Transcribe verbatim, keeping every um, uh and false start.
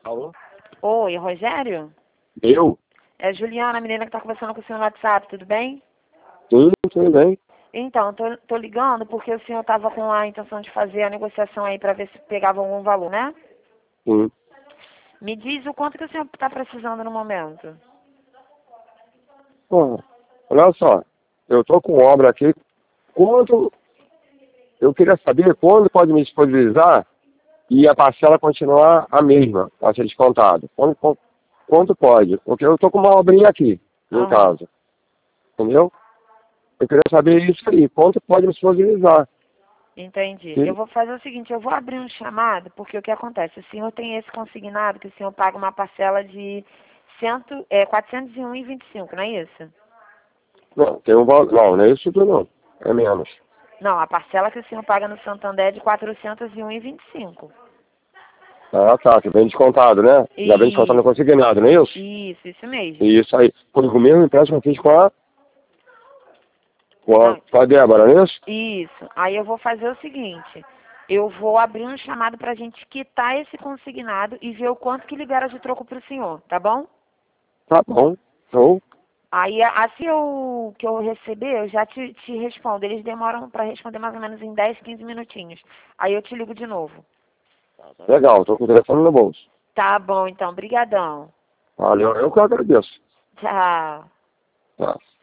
Alô? Oi, Rogério? Eu? É a Juliana, a menina que tá conversando com o senhor no WhatsApp, tudo bem? Sim, tudo bem. Então, tô, tô ligando porque o senhor tava com a intenção de fazer a negociação aí pra ver se pegava algum valor, né? Sim. Me diz o quanto que o senhor tá precisando no momento. Bom, olha só, eu tô com obra aqui. Quanto... Eu queria saber quando pode me disponibilizar e a parcela continuar a mesma, a ser descontado. Quando, quando- quanto pode? Porque eu tô com uma obrinha aqui, em Aham, casa. Entendeu? Eu queria saber isso aí, quanto pode me disponibilizar. entendi. Eu E- vou fazer o seguinte, eu vou abrir um chamado, porque o que acontece? O senhor tem esse consignado que o senhor paga uma parcela de cento, é, quatrocentos e um e vinte e cinco, não é isso? Não, tem um valor. Não, não é isso tudo não. É menos. Não, a parcela que o senhor paga no Santander é de quatrocentos e um e vinte e cinco. Ah, tá, que vem descontado, né? Já vem descontado no Isso, consignado, não é isso? isso, isso mesmo. Isso aí. Foi o mesmo empréstimo que eu fiz com a, com a, Não, com a Débora, não é isso? isso. Aí eu vou fazer o seguinte. Eu vou abrir um chamado pra gente quitar esse consignado e ver o quanto que libera de troco pro senhor, tá bom? Tá bom. Show. Aí assim eu, que eu receber, eu já te, te respondo. Eles demoram pra responder mais ou menos em dez, quinze minutinhos. Aí eu te ligo de novo. Legal, tô com o telefone no bolso. Tá bom, então. Brigadão. Valeu, eu que agradeço. Tchau. Tá.